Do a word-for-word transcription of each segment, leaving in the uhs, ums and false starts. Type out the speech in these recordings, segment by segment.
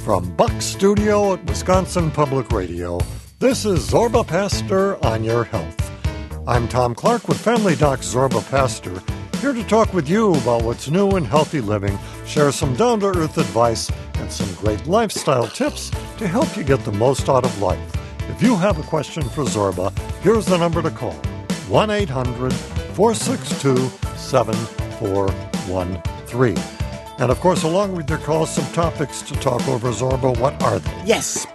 From Buck Studio at Wisconsin Public Radio, this is Zorba Pastor on Your Health. I'm Tom Clark with Family Doc Zorba Pastor, here to talk with you about what's new in healthy living, share some down-to-earth advice, and some great lifestyle tips to help you get the most out of life. If you have a question for Zorba, here's the number to call, one eight hundred four six two seven four one three. And, of course, along with your calls, some topics to talk over, Zorba. What are they? Yes,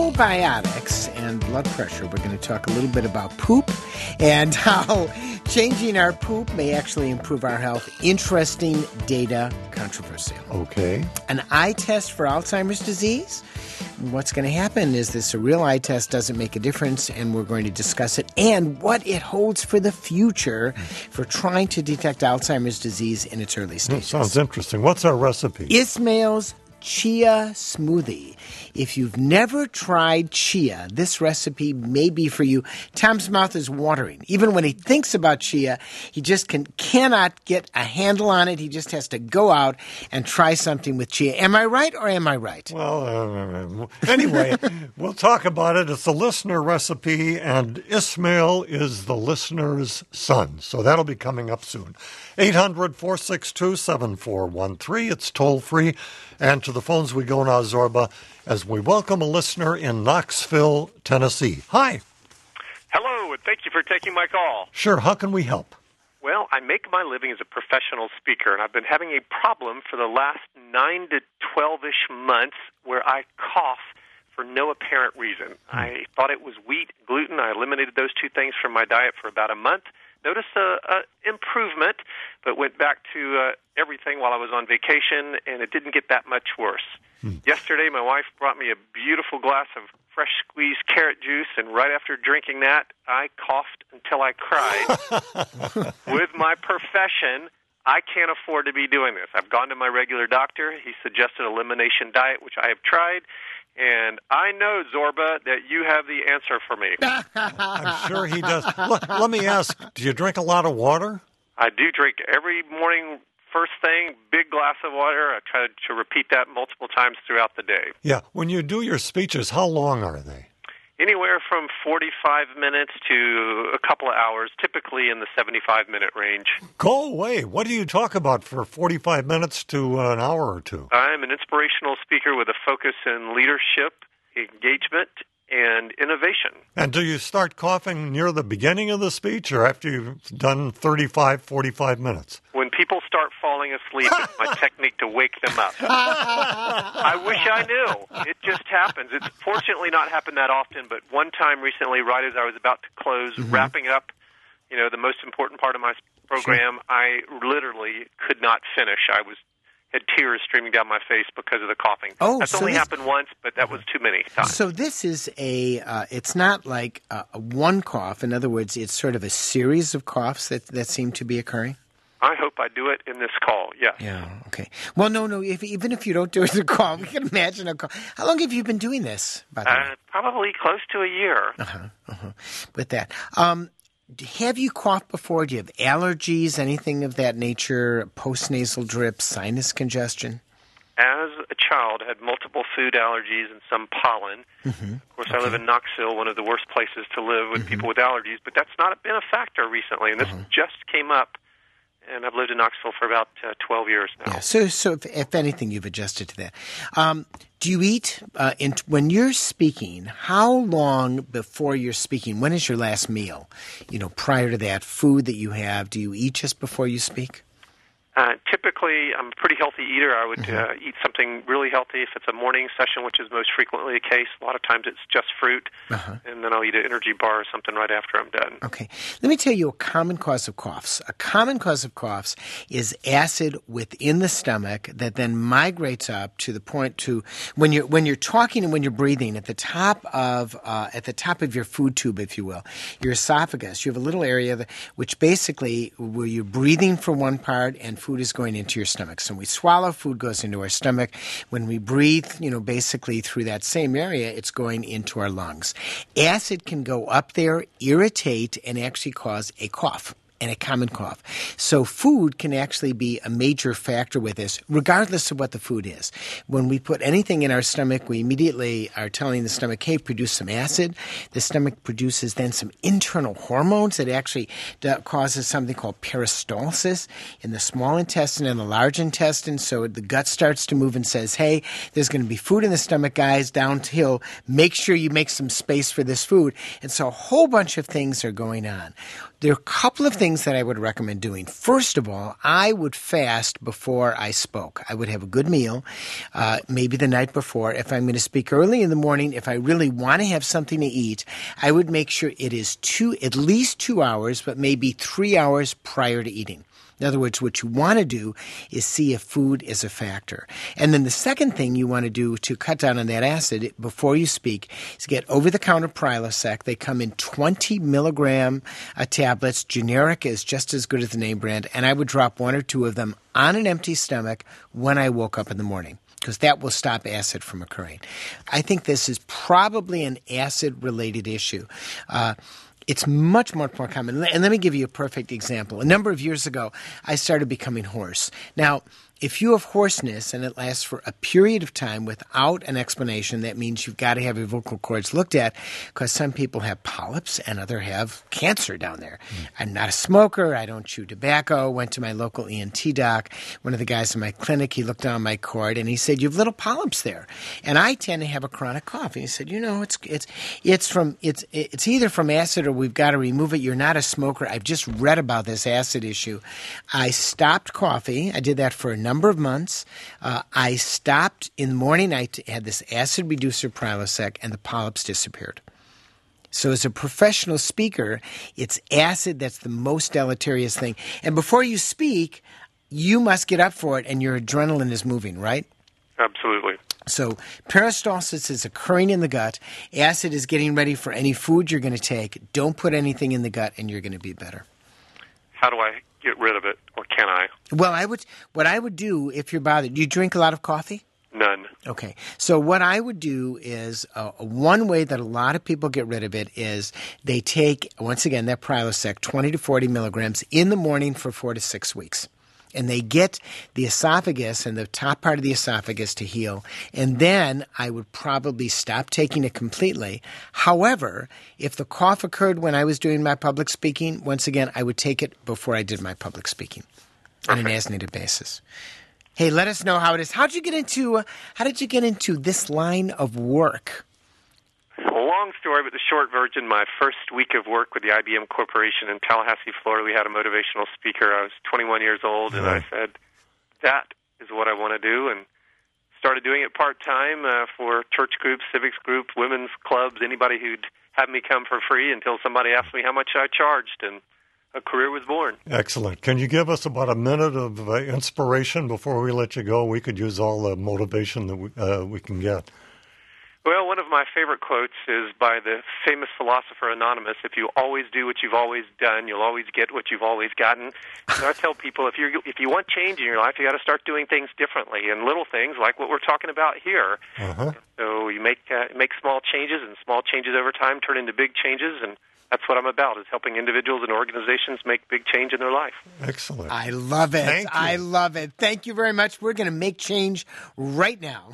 probiotics and blood pressure. We're going to talk a little bit about poop and how changing our poop may actually improve our health. Interesting data, controversial. Okay. An eye test for Alzheimer's disease. What's going to happen is this a real eye test doesn't make a difference, and we're going to discuss it and what it holds for the future for trying to detect Alzheimer's disease in its early stages. That sounds interesting. What's our recipe? Ismail's Chia Smoothie. If you've never tried chia, this recipe may be for you. Tom's mouth is watering. Even when he thinks about chia, he just can, cannot get a handle on it. He just has to go out and try something with chia. Am I right or am I right? Well, uh, anyway, we'll talk about it. It's a listener recipe, and Ismail is the listener's son. So that'll be coming up soon. eight hundred four six two seven four one three. It's toll-free. And to the phones we go now, Zorba, as we welcome a listener in Knoxville, Tennessee. Hi. Hello, and thank you for taking my call. Sure, how can we help? Well, I make my living as a professional speaker, and I've been having a problem for the last nine to twelve-ish months where I cough for no apparent reason. I thought it was wheat, gluten. I eliminated those two things from my diet for about a month. Noticed a, a improvement, but went back to uh, everything while I was on vacation, and it didn't get that much worse. Hmm. Yesterday, my wife brought me a beautiful glass of fresh squeezed carrot juice, and right after drinking that, I coughed until I cried. With my profession, I can't afford to be doing this. I've gone to my regular doctor. He suggested elimination diet, which I have tried. And I know, Zorba, that you have the answer for me. I'm sure he does. Let, let me ask, do you drink a lot of water? I do drink every morning, first thing, big glass of water. I try to, to repeat that multiple times throughout the day. Yeah. When you do your speeches, how long are they? Anywhere from forty-five minutes to a couple of hours, typically in the seventy-five minute range. Go away. What do you talk about for forty-five minutes to an hour or two? I'm an inspirational speaker with a focus in leadership, engagement, and innovation. And do you start coughing near the beginning of the speech or after you've done thirty-five, forty-five minutes? When people start falling asleep, it's my technique to wake them up. I wish I knew. It just happens. It's fortunately not happened that often, but one time recently, right as I was about to close, mm-hmm. wrapping up, you know, the most important part of my program, sure. I literally could not finish. I was had tears streaming down my face because of the coughing. Oh, That's so only this, happened once, but that was too many times. So this is a, uh, it's not like a, a one cough. In other words, it's sort of a series of coughs that, that seem to be occurring? I hope I do it in this call, yes. Yeah, okay. Well, no, no, if, even if you don't do it in a call, we can imagine a call. How long have you been doing this, by the uh, way? Probably close to a year. Uh-huh, uh-huh. With that. Um, have you coughed before? Do you have allergies, anything of that nature, postnasal drip, sinus congestion? As a child, I had multiple food allergies and some pollen. Mm-hmm. Of course, okay. I live in Knoxville, one of the worst places to live with mm-hmm. people with allergies, but that's not been a factor recently, and this uh-huh. just came up. And I've lived in Knoxville for about uh, twelve years now. Yeah, so, so if, if anything, you've adjusted to that. Um, do you eat uh, in, when you're speaking? How long before you're speaking? When is your last meal? You know, prior to that, food that you have. Do you eat just before you speak? Uh, typically, I'm a pretty healthy eater. I would mm-hmm. uh, eat something really healthy if it's a morning session, which is most frequently the case. A lot of times it's just fruit, uh-huh. and then I'll eat an energy bar or something right after I'm done. Okay. Let me tell you a common cause of coughs. A common cause of coughs is acid within the stomach that then migrates up to the point to when you're when you're talking and when you're breathing at the top of uh, at the top of your food tube, if you will, your esophagus. You have a little area that, which basically where you're breathing for one part and food is going into your stomach. So when we swallow, food goes into our stomach. When we breathe, you know, basically through that same area, it's going into our lungs. Acid can go up there, irritate, and actually cause a cough. and a common cough. So food can actually be a major factor with this, regardless of what the food is. When we put anything in our stomach, we immediately are telling the stomach, hey, produce some acid. The stomach produces then some internal hormones that actually causes something called peristalsis in the small intestine and the large intestine. So the gut starts to move and says, hey, there's going to be food in the stomach, guys, downhill. Make sure you make some space for this food. And so a whole bunch of things are going on. There are a couple of things that I would recommend doing. First of all, I would fast before I spoke. I would have a good meal, uh, maybe the night before. If I'm going to speak early in the morning, if I really want to have something to eat, I would make sure it is two, at least two hours, but maybe three hours prior to eating. In other words, what you want to do is see if food is a factor. And then the second thing you want to do to cut down on that acid before you speak is get over-the-counter Prilosec. They come in twenty milligram uh, tablets. Generic is just as good as the name brand. And I would drop one or two of them on an empty stomach when I woke up in the morning, because that will stop acid from occurring. I think this is probably an acid-related issue. Uh, It's much, much more common. And let me give you a perfect example. A number of years ago, I started becoming hoarse. Now, if you have hoarseness and it lasts for a period of time without an explanation, that means you've got to have your vocal cords looked at, because some people have polyps and others have cancer down there. Mm. I'm not a smoker. I don't chew tobacco. Went to my local E N T doc. One of the guys in my clinic, he looked down my cord and he said, you have little polyps there. And I tend to have a chronic cough. And he said, you know, it's it's it's from it's it's either from acid or we've got to remove it. You're not a smoker. I've just read about this acid issue. I stopped coffee. I did that for a number of months. Uh, I stopped in the morning. I t- had this acid reducer Prilosec, and the polyps disappeared. So as a professional speaker, it's acid that's the most deleterious thing. And before you speak, you must get up for it, and your adrenaline is moving, right? Absolutely. So peristalsis is occurring in the gut. Acid is getting ready for any food you're going to take. Don't put anything in the gut, and you're going to be better. How do I get rid of it, or can I? Well, I would. What I would do if you're bothered, do you drink a lot of coffee? None. Okay. So what I would do is uh, one way that a lot of people get rid of it is they take, once again, that Prilosec, twenty to forty milligrams in the morning for four to six weeks. And they get the esophagus and the top part of the esophagus to heal. And then I would probably stop taking it completely. However, if the cough occurred when I was doing my public speaking, once again, I would take it before I did my public speaking on an as-needed basis. Hey, let us know how it is. How did you get into, uh, how did you get into this line of work? Long story, but the short version, my first week of work with the I B M Corporation in Tallahassee, Florida, we had a motivational speaker. I was twenty-one years old, and I said, that is what I want to do, and started doing it part-time uh, for church groups, civics groups, women's clubs, anybody who'd have me come for free until somebody asked me how much I charged, and a career was born. Excellent. Can you give us about a minute of uh, inspiration before we let you go? We could use all the motivation that we, uh, we can get. Well, one of my favorite quotes is by the famous philosopher Anonymous: if you always do what you've always done, you'll always get what you've always gotten. And I tell people, if you if you want change in your life, you got to start doing things differently, and little things like what we're talking about here. Uh-huh. So you make uh, make small changes, and small changes over time turn into big changes, and that's what I'm about, is helping individuals and organizations make big change in their life. Excellent. I love it. Thank you. I love it. Thank you very much. We're going to make change right now.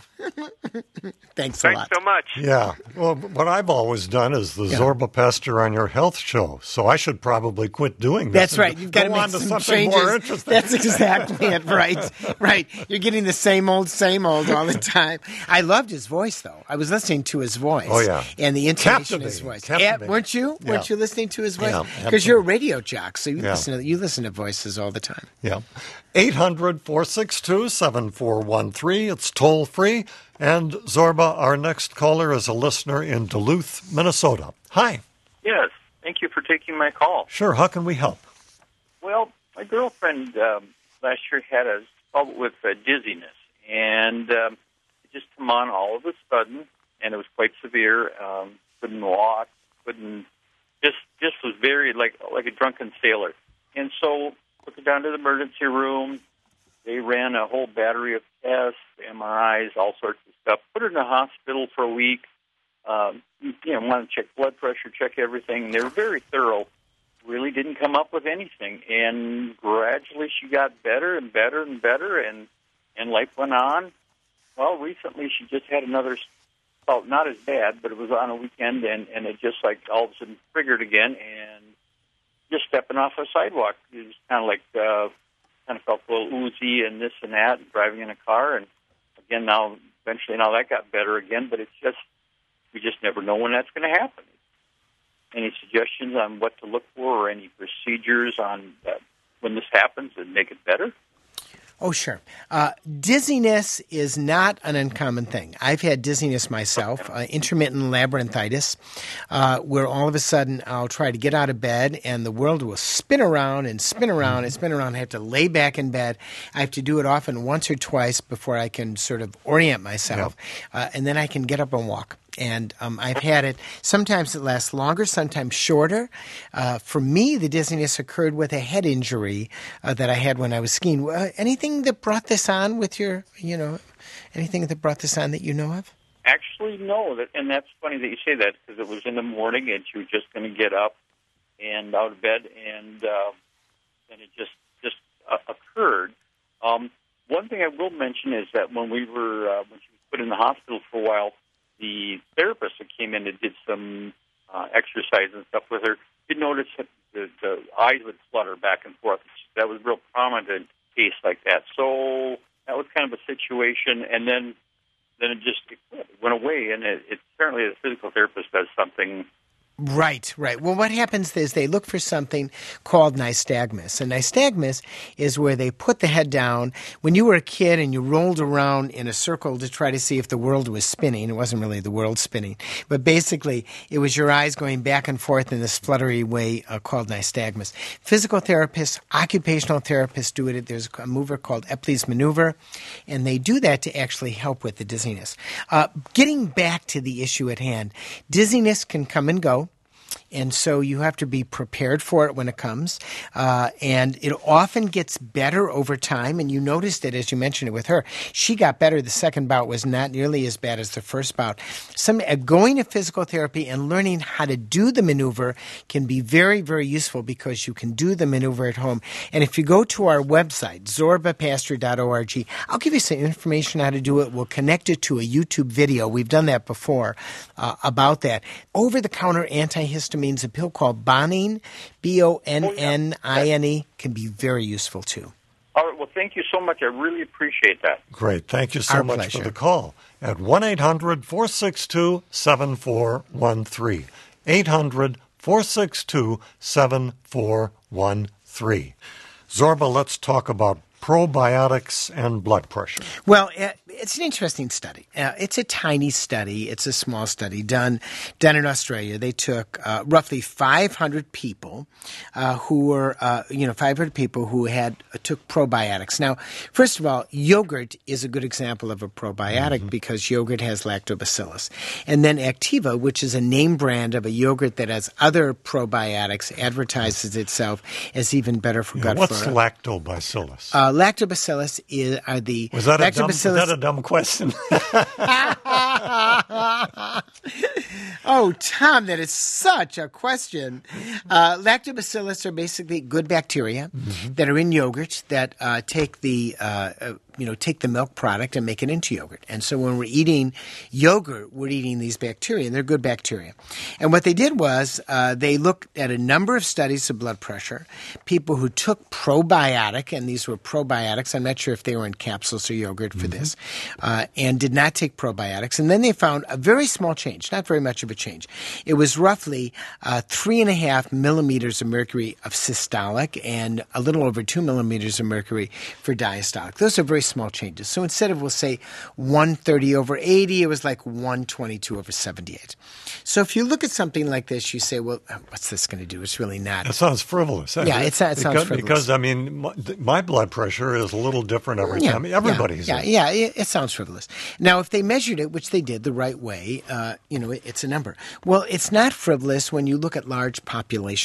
Thanks a Thanks lot. so much. Yeah. Well, what I've always done is the yeah. Zorba Pastor on Your Health show, so I should probably quit doing this. That's right. You've got to make to some something changes. more interesting. That's exactly it. Right. Right. You're getting the same old, same old all the time. I loved his voice, though. I was listening to his voice. Oh, yeah. And the intonation of his voice. Yeah, weren't you? Yeah. Weren't you listening to his voice? Because yeah, you're a radio jock, so you yeah. listen to you listen to voices all the time. Yeah. eight hundred, four six two, seven four one three. It's toll free. And Zorba, our next caller is a listener in Duluth, Minnesota. Hi. Yes. Thank you for taking my call. Sure. How can we help? Well, my girlfriend um, last year had a problem with uh, dizziness, and um, it just came on all of a sudden, and it was quite severe. Um, couldn't walk, couldn't. Just, just was very like like a drunken sailor, and so took her down to the emergency room. They ran a whole battery of tests, M R Is, all sorts of stuff. Put her in the hospital for a week. Um, you know, wanted to check blood pressure, check everything. They were very thorough. really didn't come up with anything. And gradually she got better and better and better, and, and life went on. Well, recently she just had another, well, not as bad, but it was on a weekend, and, and it just like all of a sudden triggered again, and just stepping off a sidewalk. It was kind of like, uh, kind of felt a little oozy and this and that, and driving in a car, and again now, eventually now that got better again, but it's just, we just never know when that's going to happen. Any suggestions on what to look for, or any procedures on uh, when this happens and make it better? Oh, sure. Uh, dizziness is not an uncommon thing. I've had dizziness myself, uh, intermittent labyrinthitis, uh, where all of a sudden I'll try to get out of bed and the world will spin around and spin around and spin around. I have to lay back in bed. I have to do it often once or twice before I can sort of orient myself, yeah. uh, and then I can get up and walk. And um, I've had it. Sometimes it lasts longer, sometimes shorter. Uh, for me, the dizziness occurred with a head injury uh, that I had when I was skiing. Uh, anything that brought this on with your, you know, anything that brought this on that you know of? Actually, no. That, and that's funny that you say that, because it was in the morning and she was just going to get up and out of bed, and uh, and it just just uh, occurred. Um, one thing I will mention is that when we were uh, when she was put in the hospital for a while, the therapist that came in and did some uh, exercise and stuff with her did notice that the, the eyes would flutter back and forth. That was a real prominent case like that. So that was kind of a situation, and then then it just it went away. And it, it apparently the physical therapist does something. Right, right. Well, what happens is they look for something called nystagmus. And nystagmus is where they put the head down. When you were a kid and you rolled around in a circle to try to see if the world was spinning, it wasn't really the world spinning, but basically it was your eyes going back and forth in this fluttery way uh, called nystagmus. Physical therapists, occupational therapists do it. There's a mover called Epley's maneuver, and they do that to actually help with the dizziness. Uh, getting back to the issue at hand, dizziness can come and go. And so you have to be prepared for it when it comes. Uh, and it often gets better over time. And you noticed it as you mentioned it with her. She got better. The second bout was not nearly as bad as the first bout. Some, uh, going to physical therapy and learning how to do the maneuver can be very, very useful, because you can do the maneuver at home. And if you go to our website, zorba pastor dot org, I'll give you some information on how to do it. We'll connect it to a YouTube video. We've done that before uh, about that. Over-the-counter antihistamine, a pill called Bonine, B O N N I N E, can be very useful too. All right. Well, thank you so much. I really appreciate that. Great. Thank you so Our much pleasure. for the call at one eight hundred four six two seven four one three. eight hundred four six two seven four one three. Zorba, let's talk about probiotics and blood pressure. Well, it's an interesting study. Uh, it's a tiny study. It's a small study done done in Australia. They took uh, roughly five hundred people uh, who were, uh, you know, five hundred people who had uh, took probiotics. Now, first of all, yogurt is a good example of a probiotic mm-hmm. because yogurt has lactobacillus. And then Activa, which is a name brand of a yogurt that has other probiotics, advertises itself as even better for yeah, gut what's flora. What's lactobacillus? Uh, lactobacillus is are the was that, a dumb, was lactobacillus. that a dumb question? Oh, Tom, that is such a question. Uh, lactobacillus are basically good bacteria mm-hmm. that are in yogurt that uh, take the uh, uh, you know take the milk product and make it into yogurt. And so when we're eating yogurt, we're eating these bacteria, and they're good bacteria. And what they did was uh, they looked at a number of studies of blood pressure, people who took probiotic, and these were probiotics. I'm not sure if they were in capsules or yogurt for mm-hmm. this, uh, and did not take probiotics. And then they found a very small change, not very much of a change. It was roughly uh, three and a half millimeters of mercury of systolic and a little over two millimeters of mercury for diastolic. Those are very small changes. So instead of, we'll say, one thirty over eighty, it was like one twenty-two over seventy-eight. So if you look at something like this, you say, well, what's this going to do? It's really not. It sounds frivolous. Yeah, it, it sounds because, frivolous. Because, I mean, my, my blood pressure is a little different every yeah, time. Everybody's. Yeah, yeah, yeah it, it sounds frivolous. Now, if they measured it, which they did the right way, uh, you know, it, it's a number. Well, it's not frivolous when you look at large populations.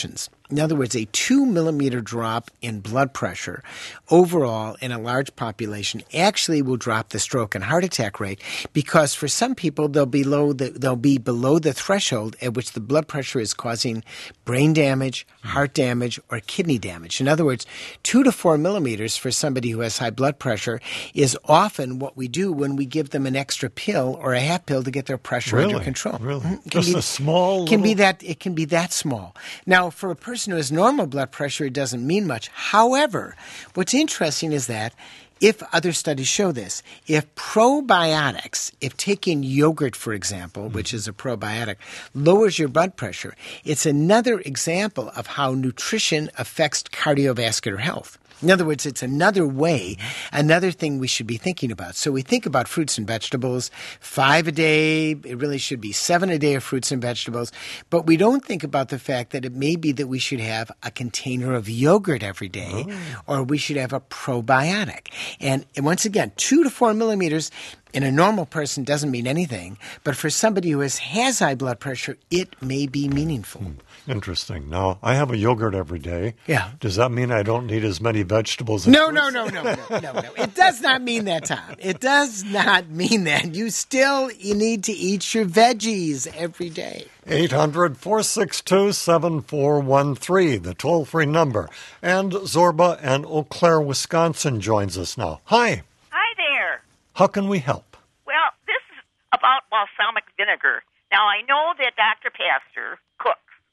In other words, a two millimeter drop in blood pressure overall in a large population actually will drop the stroke and heart attack rate, because for some people they'll be below the, they'll be below the threshold at which the blood pressure is causing brain damage, heart damage, or kidney damage. In other words, two to four millimeters for somebody who has high blood pressure is often what we do when we give them an extra pill or a half pill to get their pressure really? under control. Really? Mm-hmm. Just be, a small can little... be that It can be that small. Now, for a person who has normal blood pressure, it doesn't mean much. However, what's interesting is that if other studies show this, if probiotics, if taking yogurt, for example, mm-hmm. which is a probiotic, lowers your blood pressure, it's another example of how nutrition affects cardiovascular health. In other words, it's another way, another thing we should be thinking about. So we think about fruits and vegetables, five a day. It really should be seven a day of fruits and vegetables. But we don't think about the fact that it may be that we should have a container of yogurt every day, oh. or we should have a probiotic. And once again, two to four millimeters in a normal person doesn't mean anything, but for somebody who has, has high blood pressure, it may be meaningful. Hmm. Interesting. Now, I have a yogurt every day. Yeah. Does that mean I don't need as many vegetables? And no, fruits? no, no, no, no, no, no. It does not mean that, Tom. It does not mean that. You still you need to eat your veggies every day. eight hundred, four six two, seven four one three, the toll-free number. And Zorba in Eau Claire, Wisconsin joins us now. Hi. Hi there. How can we help? Well, this is about balsamic vinegar. Now, I know that Doctor Pastor cooks,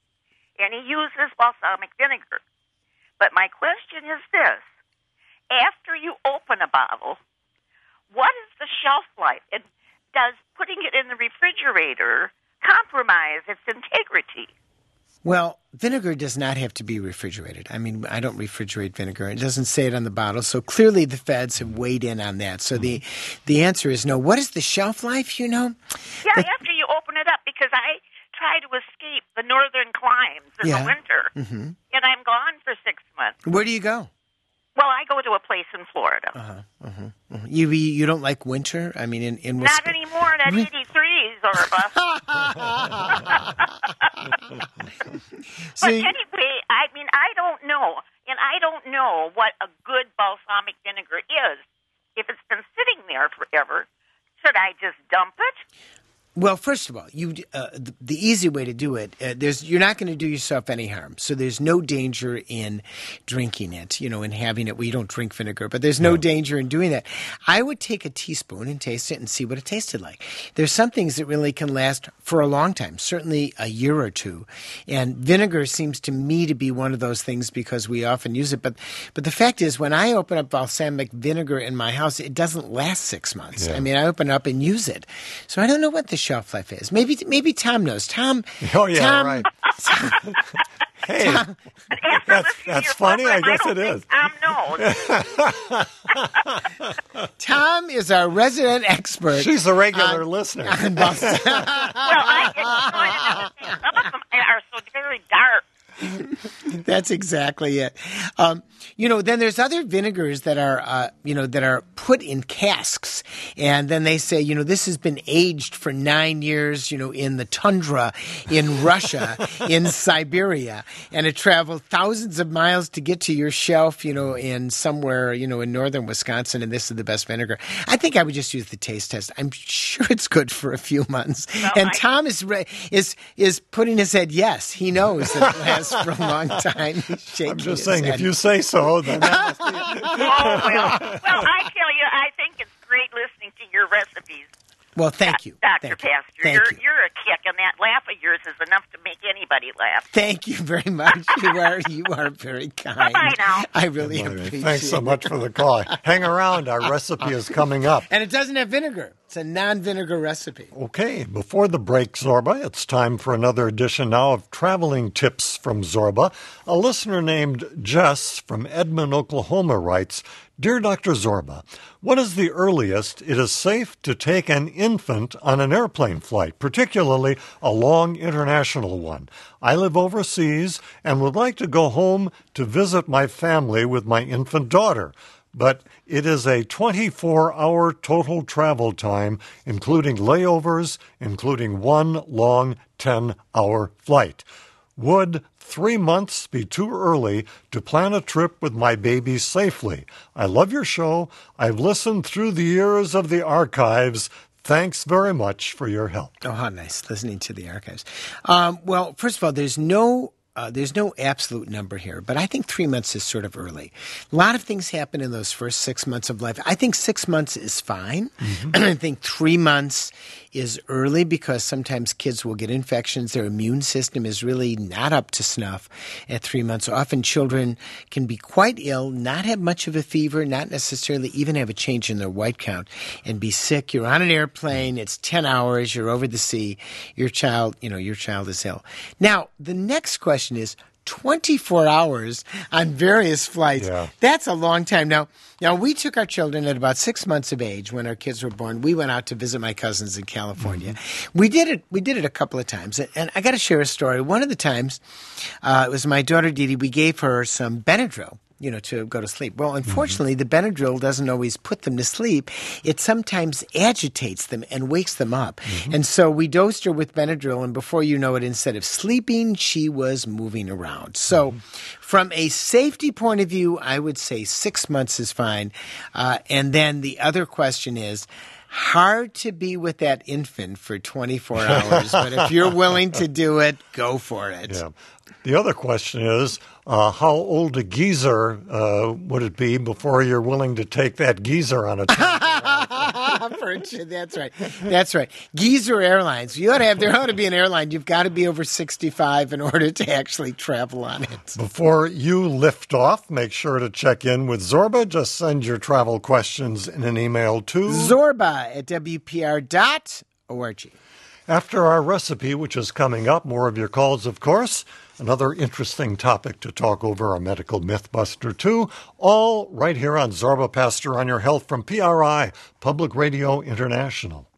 and he uses balsamic vinegar. But my question is this. After you open a bottle, what is the shelf life? And does putting it in the refrigerator compromise its integrity? Well, vinegar does not have to be refrigerated. I mean, I don't refrigerate vinegar. It doesn't say it on the bottle. So clearly the feds have weighed in on that. So the the answer is no. What is the shelf life, you know? Yeah, the, after you open it up, because I try to escape the northern climes in yeah. the winter, mm-hmm. and I'm gone for six months. Where do you go? Well, I go to a place in Florida. Uh-huh, uh-huh, uh-huh. You you don't like winter? I mean, in, in Not Wisconsin. anymore at eighty-three, Zorba. But anyway, I mean, I don't know. And I don't know what a good balsamic vinegar is. If it's been sitting there forever, should I just dump it? Well, first of all, you uh, the, the easy way to do it, uh, there's you're not going to do yourself any harm. So there's no danger in drinking it, you know, and having it. Well, you don't drink vinegar, but there's no yeah. danger in doing that. I would take a teaspoon and taste it and see what it tasted like. There's some things that really can last for a long time, certainly a year or two. And vinegar seems to me to be one of those things because we often use it. But but the fact is, when I open up balsamic vinegar in my house, it doesn't last six months. Yeah. I mean, I open it up and use it. So I don't know what the shelf life is. Maybe maybe Tom knows. Tom. Oh yeah, Tom, right. Tom, hey, Tom, that's that's funny. I guess I it is. Tom knows. Tom is our resident expert. She's a regular on, listener. On well, I get some of them are so very dark. That's exactly it. Um, you know, then there's other vinegars that are, uh, you know, that are put in casks, and then they say, you know, this has been aged for nine years, you know, in the tundra, in Russia, in Siberia, and it traveled thousands of miles to get to your shelf, you know, in somewhere, you know, in northern Wisconsin, and this is the best vinegar. I think I would just use the taste test. I'm sure it's good for a few months. Well, and I- Tom is re- is is putting his head yes. He knows that it lasts for a long time. He's shaking I'm just his saying, head. if you say so, then that must be. Oh, well, well, I tell you, I think it's great listening to your recipes. Well, thank you, Doctor Thank you. Pastor. Thank you're you. you're a kick, and that laugh of yours is enough to make anybody laugh. Thank you very much. You are you are very kind. Bye-bye now. I really Bye-bye. appreciate it. Thanks so much for the call. Hang around. Our recipe is coming up. And it doesn't have vinegar. It's a non-vinegar recipe. Okay, before the break, Zorba, it's time for another edition now of Traveling Tips from Zorba. A listener named Jess from Edmond, Oklahoma writes, Dear Doctor Zorba, what is the earliest it is safe to take an infant on an airplane flight, particularly a long international one? I live overseas and would like to go home to visit my family with my infant daughter. But it is a twenty-four hour total travel time, including layovers, including one long ten hour flight. Would three months be too early to plan a trip with my baby safely? I love your show. I've listened through the years of the archives. Thanks very much for your help. Oh, how nice, listening to the archives. Um, well, first of all, there's no Uh, there's no absolute number here, but I think three months is sort of early. A lot of things happen in those first six months of life. I think six months is fine. Mm-hmm. I think three months is early because sometimes kids will get infections. Their immune system is really not up to snuff at three months. Often children can be quite ill, not have much of a fever, not necessarily even have a change in their white count, and be sick. You're on an airplane. It's ten hours. You're over the sea. Your child, you know, your child is ill. Now, the next question is twenty-four hours on various flights. Yeah. That's a long time. Now, now we took our children at about six months of age when our kids were born. We went out to visit my cousins in California. Mm-hmm. We did it. We did it a couple of times, and I got to share a story. One of the times, uh, it was my daughter Dee Dee. We gave her some Benadryl, you know, to go to sleep. Well, unfortunately, mm-hmm. the Benadryl doesn't always put them to sleep. It sometimes agitates them and wakes them up. Mm-hmm. And so we dosed her with Benadryl, and before you know it, instead of sleeping, she was moving around. So mm-hmm. from a safety point of view, I would say six months is fine. Uh, and then the other question is, hard to be with that infant for twenty-four hours, but if you're willing to do it, go for it. Yeah. The other question is, uh, how old a geezer uh, would it be before you're willing to take that geezer on a trip? That's right. That's right. Geezer Airlines. You ought to have, there ought to be an airline. You've got to be over sixty-five in order to actually travel on it. Before you lift off, make sure to check in with Zorba. Just send your travel questions in an email to Zorba at W P R dot org. After our recipe, which is coming up, more of your calls, of course. Another interesting topic to talk over, a medical mythbuster, too. All right here on Zorba Pastor on Your Health from P R I, Public Radio International.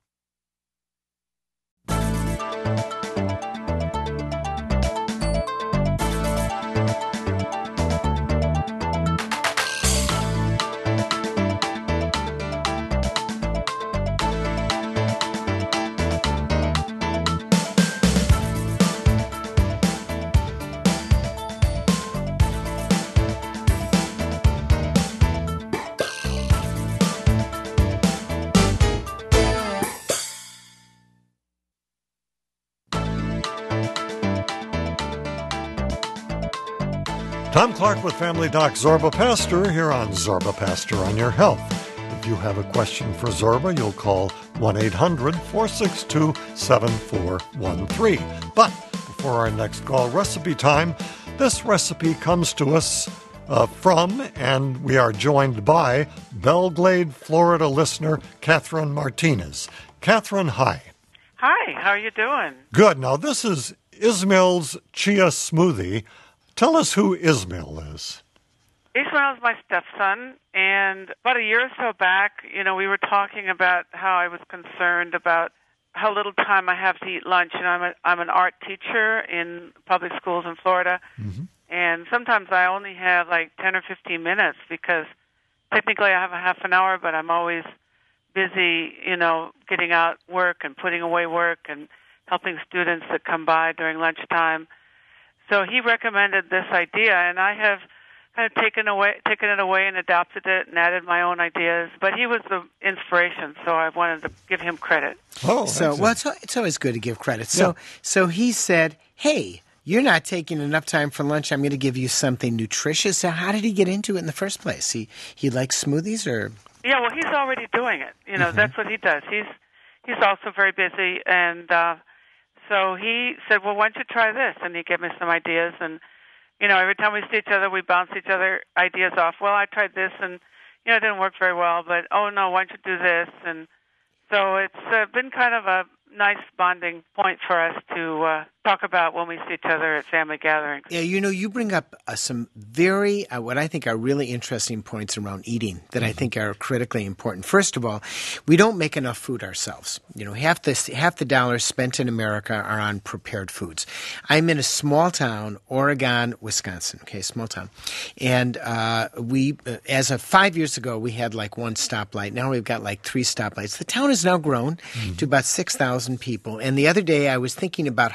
Tom Clark with Family Doc Zorba Pastor here on Zorba Pastor on Your Health. If you have a question for Zorba, you'll call one eight hundred four six two seven four one three. But before our next call, recipe time. This recipe comes to us uh, from, and we are joined by, Belglade, Florida listener Catherine Martinez. Catherine, hi. Hi, how are you doing? Good. Now, this is Ismail's Chia Smoothie. Tell us who Ismail is. Ismail is my stepson, and about a year or so back, you know, we were talking about how I was concerned about how little time I have to eat lunch. And I'm a, I'm an art teacher in public schools in Florida, mm-hmm. and sometimes I only have like ten or fifteen minutes because technically I have a half an hour, but I'm always busy, you know, getting out work and putting away work and helping students that come by during lunchtime. So he recommended this idea, and I have kind of taken away, taken it away and adopted it and added my own ideas. But he was the inspiration, so I wanted to give him credit. Oh, so well, it's, it's always good to give credit. So, yeah. so he said, "Hey, you're not taking enough time for lunch. I'm going to give you something nutritious." So, how did he get into it in the first place? He he likes smoothies, or yeah, well, he's already doing it. You know, mm-hmm. that's what he does. He's he's also very busy, and uh, so he said, "Well, why don't you try this?" And he gave me some ideas, and you know, every time we see each other, we bounce each other ideas off. Well, I tried this, and you know, it didn't work very well. But oh no, why don't you do this? And so it's uh, been kind of a nice bonding point for us to uh, talk about when we see each other at family gatherings. Yeah, you know, you bring up uh, some very, uh, what I think are really interesting points around eating that I think are critically important. First of all, we don't make enough food ourselves. You know, half the, half the dollars spent in America are on prepared foods. I'm in a small town, Oregon, Wisconsin, okay, small town. And uh, we, uh, as of five years ago, we had like one stoplight. Now we've got like three stoplights. The town has now grown mm-hmm. to about six thousand people. And the other day I was thinking about how many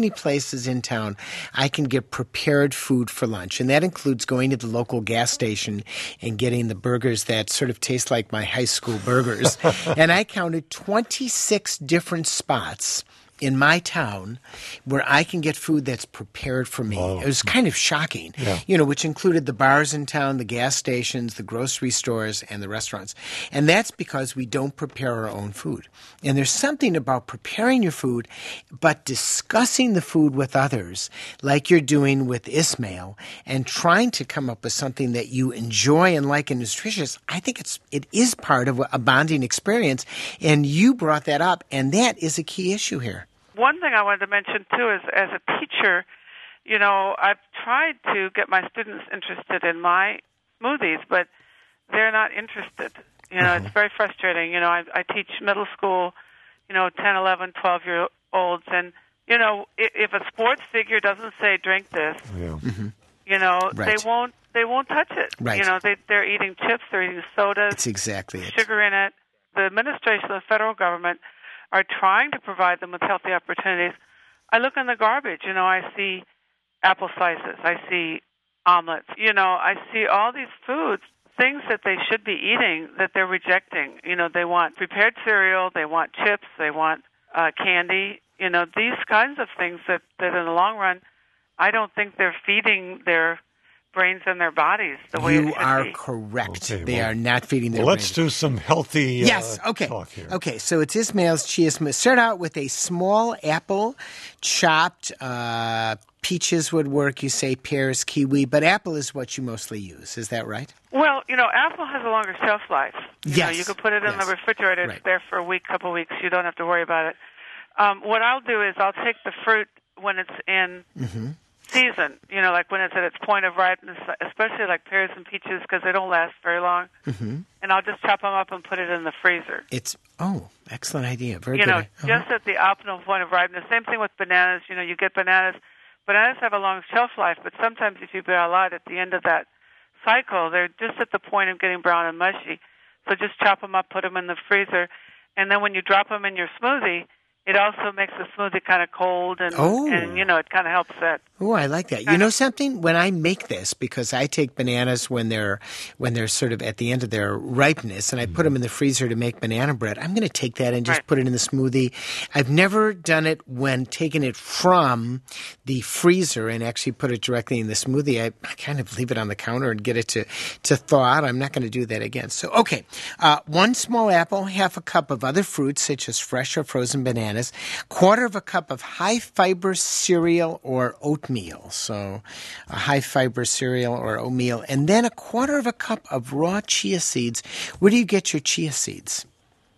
many places in town I can get prepared food for lunch, and that includes going to the local gas station and getting the burgers that sort of taste like my high school burgers. And I counted twenty-six different spots in my town where I can get food that's prepared for me. Wow. It was kind of shocking, Yeah. you know, which included the bars in town, the gas stations, the grocery stores, and the restaurants. And that's because we don't prepare our own food. And there's something about preparing your food, but discussing the food with others, like you're doing with Ismail, and trying to come up with something that you enjoy and like and nutritious. I think it's it is part of a bonding experience. And you brought that up, and that is a key issue here. One thing I wanted to mention, too, is as a teacher, you know, I've tried to get my students interested in my smoothies, but they're not interested. You know, Mm-hmm. it's very frustrating. You know, I, I teach middle school, you know, ten, eleven, twelve-year-olds, and, you know, if, if a sports figure doesn't say drink this, Yeah. you know, Right. they won't they won't touch it. Right. You know, they, they're eating chips, they're eating sodas, That's exactly it. sugar in it. The administration of the federal government are trying to provide them with healthy opportunities. I look in the garbage, you know, I see apple slices, I see omelets, you know, I see all these foods, things that they should be eating that they're rejecting. You know, they want prepared cereal, they want chips, they want uh, candy, you know, these kinds of things that, that in the long run, I don't think they're feeding their brains and their bodies the way it You should are be. correct. Okay, they well- are not feeding their Well, let's brains. do some healthy uh, Yes, okay. talk here. Okay, so it's Ismail's chia smoothie. Start out with a small apple, chopped. Uh, peaches would work, you say, pears, kiwi, but apple is what you mostly use. Is that right? Well, you know, apple has a longer shelf life. You Yes, know, you can put it in yes. the refrigerator. Right. It's there for a week, couple weeks. You don't have to worry about it. Um, what I'll do is I'll take the fruit when it's in Mm-hmm. season, you know, like when it's at its point of ripeness, especially like pears and peaches because they don't last very long. Mm-hmm. And I'll just chop them up and put it in the freezer. It's, oh, excellent idea. Very You good. know, Uh-huh. just at the optimal point of ripeness. Same thing with bananas. You know, you get bananas. Bananas have a long shelf life, but sometimes if you buy a lot at the end of that cycle, they're just at the point of getting brown and mushy. So just chop them up, put them in the freezer, and then when you drop them in your smoothie, it also makes the smoothie kind of cold, and, Oh. and you know, it kind of helps that. Oh, I like that. You know something? When I make this, because I take bananas when they're when they're sort of at the end of their ripeness, and I put them in the freezer to make banana bread, I'm going to take that and just Right. put it in the smoothie. I've never done it when taking it from the freezer and actually put it directly in the smoothie. I, I kind of leave it on the counter and get it to, to thaw out. I'm not going to do that again. So, okay, uh, one small apple, half a cup of other fruits such as fresh or frozen bananas, quarter of a cup of high-fiber cereal or oatmeal. So a high-fiber cereal or oatmeal. And then a quarter of a cup of raw chia seeds. Where do you get your chia seeds?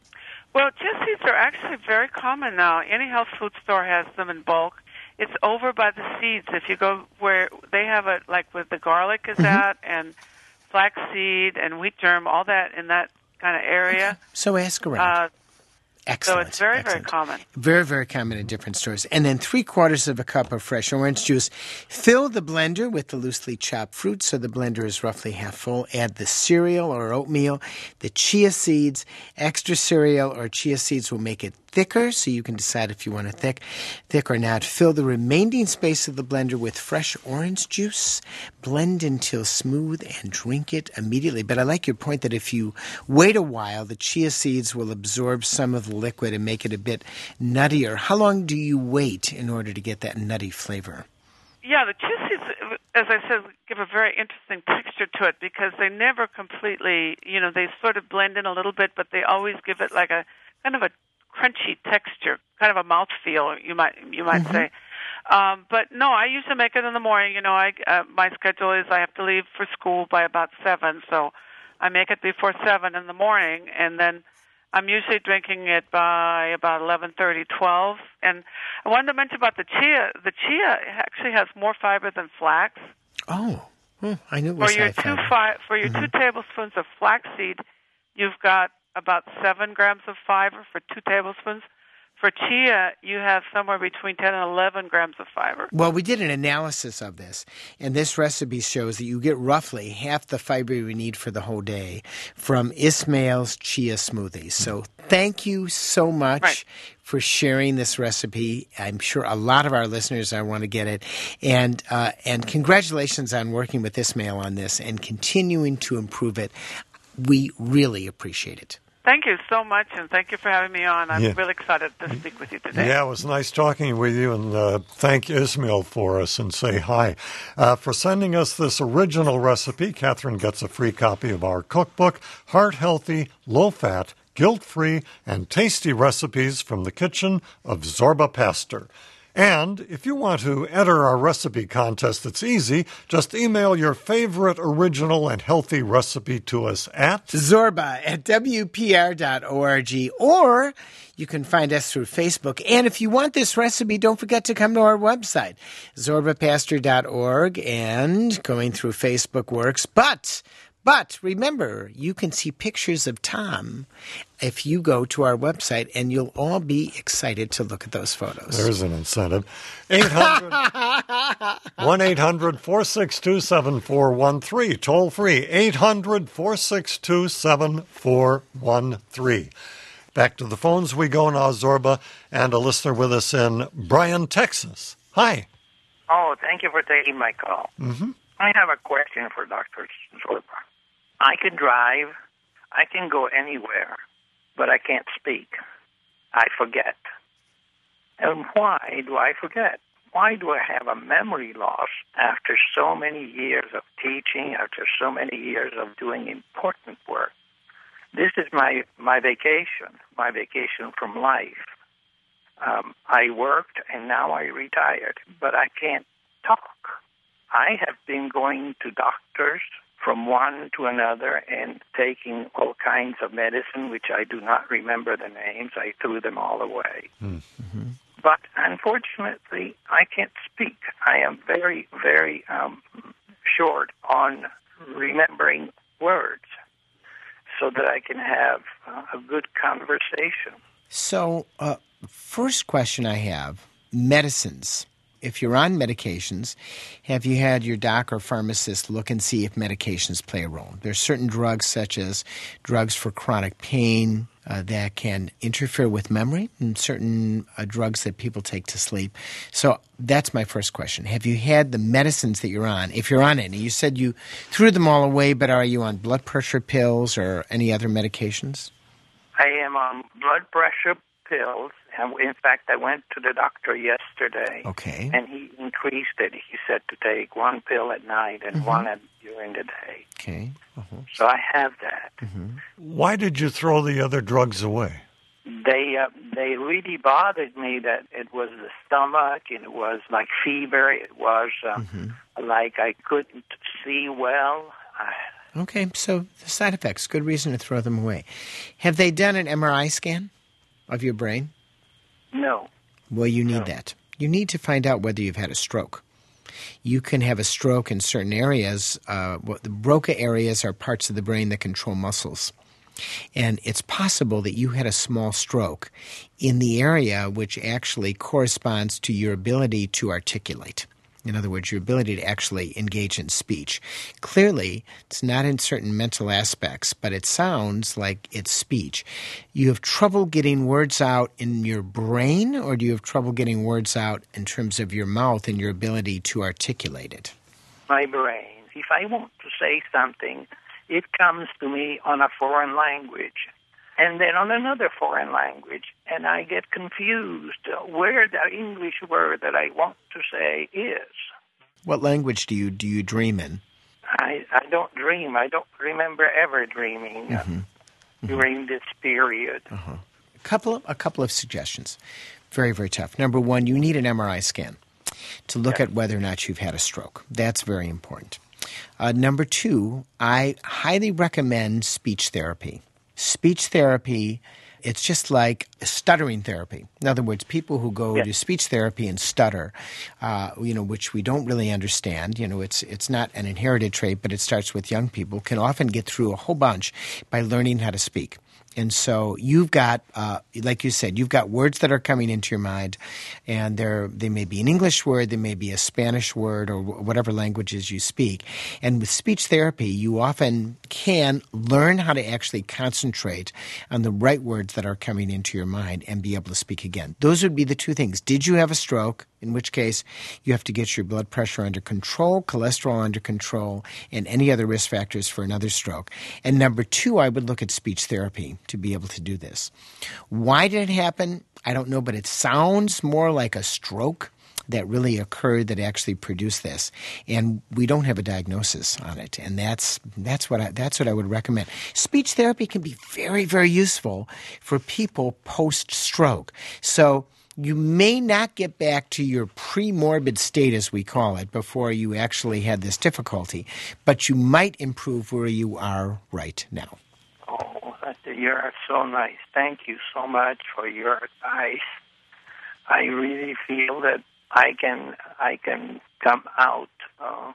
Well, chia seeds are actually very common now. Any health food store has them in bulk. It's over by the seeds. If you go where they have it, like with the garlic is Mm-hmm. at, and flaxseed and wheat germ, all that in that kind of area. So ask around. Uh, Excellent. so it's very, excellent. very common. Very, very common in different stores. And then three quarters of a cup of fresh orange juice. Fill the blender with the loosely chopped fruit so the blender is roughly half full. Add the cereal or oatmeal, the chia seeds. Extra cereal or chia seeds will make it thicker, so you can decide if you want it thick, thick or not. Fill the remaining space of the blender with fresh orange juice. Blend until smooth and drink it immediately. But I like your point that if you wait a while, the chia seeds will absorb some of the liquid and make it a bit nuttier. How long do you wait in order to get that nutty flavor? Yeah, the chia seeds, as I said, give a very interesting texture to it because they never completely, you know, they sort of blend in a little bit, but they always give it like a kind of a crunchy texture, kind of a mouthfeel, you might you might Mm-hmm. say. Um, but no, I usually make it in the morning. You know, I uh, my schedule is I have to leave for school by about seven, so I make it before seven in the morning, and then I'm usually drinking it by about eleven thirty, twelve. And I wanted to mention about the chia. The chia actually has more fiber than flax. Oh, hmm, I knew it was For your high two fiber. fi- for your two tablespoons of flaxseed, you've got about seven grams of fiber for two tablespoons. For chia, you have somewhere between ten and eleven grams of fiber. Well, we did an analysis of this, and this recipe shows that you get roughly half the fiber you need for the whole day from Ismail's chia smoothies. So thank you so much Right. for sharing this recipe. I'm sure a lot of our listeners I want to get it. And, uh, and congratulations on working with Ismail on this and continuing to improve it. We really appreciate it. Thank you so much, and thank you for having me on. I'm Yeah. really excited to speak with you today. Yeah, it was nice talking with you, and uh, thank Ismail for us and say hi. Uh, for sending us this original recipe, Catherine gets a free copy of our cookbook, Heart Healthy, Low Fat, Guilt-Free, and Tasty Recipes from the Kitchen of Zorba Pastor. And if you want to enter our recipe contest, it's easy. Just email your favorite original and healthy recipe to us at Zorba at W P R dot org, or you can find us through Facebook. And if you want this recipe, don't forget to come to our website, zorba pastor dot org, and going through Facebook works. But But remember, you can see pictures of Tom if you go to our website, and you'll all be excited to look at those photos. There's an incentive. eight hundred one eight hundred four six two seven four one three. Toll free. eight hundred four six two seven four one three. Back to the phones we go now, Zorba, and a listener with us in Bryan, Texas. Hi. Oh, thank you for taking my call. Mm-hmm. I have a question for Doctor Zorba. I can drive, I can go anywhere, but I can't speak. I forget. And why do I forget? Why do I have a memory loss after so many years of teaching, after so many years of doing important work? This is my, my vacation, my vacation from life. Um, I worked and now I retired, but I can't talk. I have been going to doctors from one to another and taking all kinds of medicine, which I do not remember the names. I threw them all away. Mm-hmm. But unfortunately, I can't speak. I am very, very um, short on remembering words so that I can have uh, a good conversation. So, uh, first question I have, medicines. If you're on medications, have you had your doc or pharmacist look and see if medications play a role? There's certain drugs, such as drugs for chronic pain, uh, that can interfere with memory, and certain uh, drugs that people take to sleep. So that's my first question. Have you had the medicines that you're on, if you're on any? You said you threw them all away, but are you on blood pressure pills or any other medications? I am on blood pressure pills. And in fact, I went to the doctor yesterday, okay, and he increased it. He said to take one pill at night and mm-hmm. one at, during the day. Okay. Uh-huh. So I have that. Mm-hmm. Why did you throw the other drugs away? They uh, they really bothered me. That it was the stomach, and it was like fever. It was uh, mm-hmm. like I couldn't see well. I, okay, so the side effects, good reason to throw them away. Have they done an M R I scan of your brain? No. Well, you need no. that. You need to find out whether you've had a stroke. You can have a stroke in certain areas. Uh, what the Broca areas are parts of the brain that control muscles. And it's possible that you had a small stroke in the area which actually corresponds to your ability to articulate. In other words, your ability to actually engage in speech. Clearly, it's not in certain mental aspects, but it sounds like it's speech. You have trouble getting words out in your brain, or do you have trouble getting words out in terms of your mouth and your ability to articulate it? My brain. If I want to say something, it comes to me on a foreign language, and then on another foreign language, and I get confused where the English word that I want to say is. What language do you do you dream in? I, I don't dream. I don't remember ever dreaming mm-hmm. uh, during mm-hmm. this period. Uh-huh. A couple of, a couple of suggestions. Very, very tough. Number one, you need an M R I scan to look yes. at whether or not you've had a stroke. That's very important. Uh, number two, I highly recommend speech therapy. Speech therapy, it's just like stuttering therapy. In other words, people who go yes. to speech therapy and stutter, uh, you know, which we don't really understand, you know, it's it's not an inherited trait, but it starts with young people, can often get through a whole bunch by learning how to speak. And so you've got, uh, like you said, you've got words that are coming into your mind, and they're, they may be an English word, they may be a Spanish word, or whatever languages you speak. And with speech therapy, you often can learn how to actually concentrate on the right words that are coming into your mind and be able to speak again. Those would be the two things. Did you have a stroke? In which case, you have to get your blood pressure under control, cholesterol under control, and any other risk factors for another stroke. And number two, I would look at speech therapy to be able to do this. Why did it happen? I don't know, but it sounds more like a stroke that really occurred that actually produced this. And we don't have a diagnosis on it. And that's that's what I, that's what I would recommend. Speech therapy can be very, very useful for people post-stroke. So you may not get back to your pre-morbid state, as we call it, before you actually had this difficulty, but you might improve where you are right now. Oh, you're so nice. Thank you so much for your advice. I really feel that I can I can come out uh,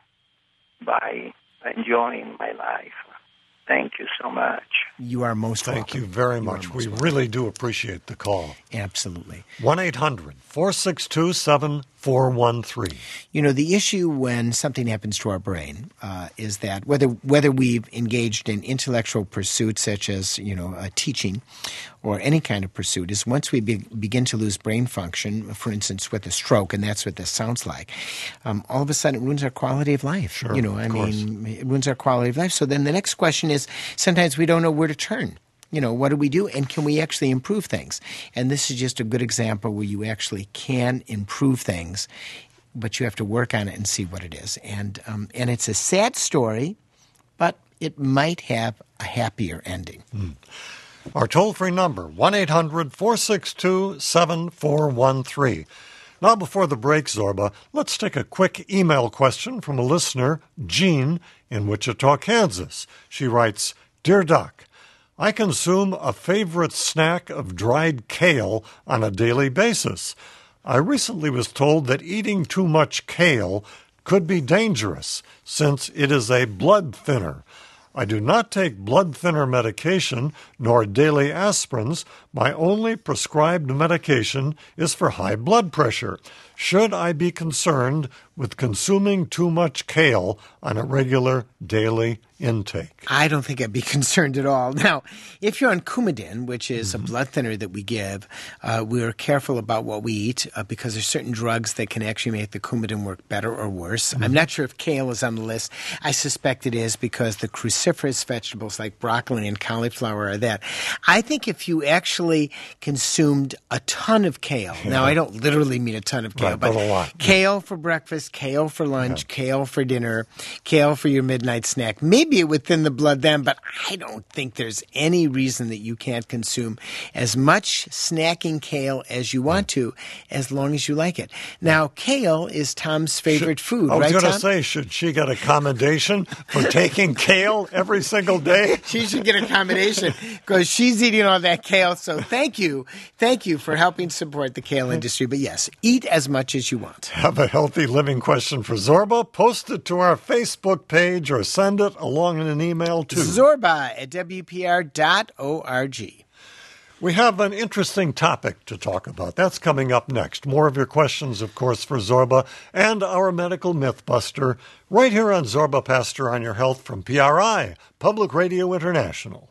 by enjoying my life. Thank you so much. You are most welcome. Thank you very much. We really do appreciate the call. Absolutely. one eight hundred four six two seven four one three. You know, the issue when something happens to our brain uh, is that whether whether we've engaged in intellectual pursuits such as, you know, uh, teaching or any kind of pursuit, is once we be, begin to lose brain function, for instance, with a stroke, and that's what this sounds like, um, all of a sudden it ruins our quality of life. Sure, you know, I of course. mean, it ruins our quality of life. So then the next question is, sometimes we don't know where to turn. You know, what do we do, and can we actually improve things? And this is just a good example where you actually can improve things, but you have to work on it and see what it is. And um, and it's a sad story, but it might have a happier ending. Mm. Our toll-free number, one eight hundred four six two seven four one three. Now, before the break, Zorba, let's take a quick email question from a listener, Jean, in Wichita, Kansas. She writes, Dear Doc, I consume a favorite snack of dried kale on a daily basis. I recently was told that eating too much kale could be dangerous since it is a blood thinner. I do not take blood thinner medication nor daily aspirins. My only prescribed medication is for high blood pressure. Should I be concerned with consuming too much kale on a regular daily intake? I don't think I'd be concerned at all. Now, if you're on Coumadin, which is mm-hmm. a blood thinner that we give, uh, we're careful about what we eat uh, because there's certain drugs that can actually make the Coumadin work better or worse. Mm-hmm. I'm not sure if kale is on the list. I suspect it is because the cruciferous vegetables like broccoli and cauliflower are that. I think if you actually consumed a ton of kale, yeah. now I don't literally mean a ton of kale, right, but a lot. Kale for breakfast, kale for lunch, yeah. kale for dinner, kale for your midnight snack. Maybe it would thin the blood then, but I don't think there's any reason that you can't consume as much snacking kale as you want to, as long as you like it. Now, kale is Tom's favorite should, food, I was right, going to Tom? say, should she get a commendation for taking kale every single day? She should get a commendation because she's eating all that kale. So thank you. Thank you for helping support the kale industry. But yes, eat as much as you want. Have a healthy living question for Zorba? Post it to our Facebook page or send it along in an email to Zorba at W P R dot org. We have an interesting topic to talk about. That's coming up next. More of your questions, of course, for Zorba and our medical mythbuster right here on Zorba Pastor on Your Health from P R I, Public Radio International.